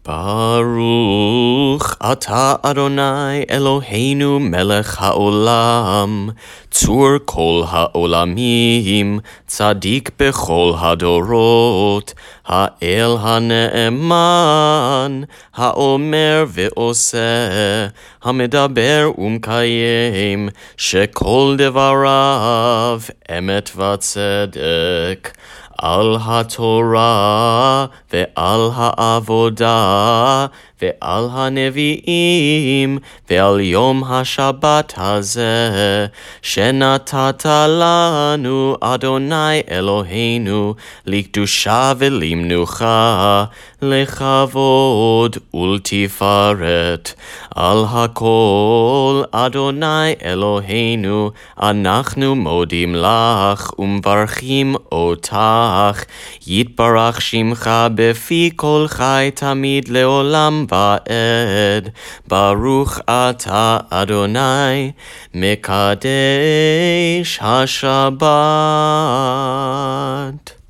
ברוך אתה אדוני אלוהינו מלך העולם, צור כל העולמים, צדיק בכל הדורות, האל הנאמן, האומר ועושה, המדבר ומקיים, שכל דבריו אמת וצדק. על התורה ועל העבודה ועל הנביאים ועל יום השבת הזה שנתת לנו אדוני אלוהינו לקדושה ולמנוחה, לכבוד ולתפארת. על הכל אדוני אלוהינו אנחנו מודים לך ומברכים אותך, יתברך שמך בפי כל חי תמיד לעולם ועד. ברוך אתה אדוני מקדש השבת.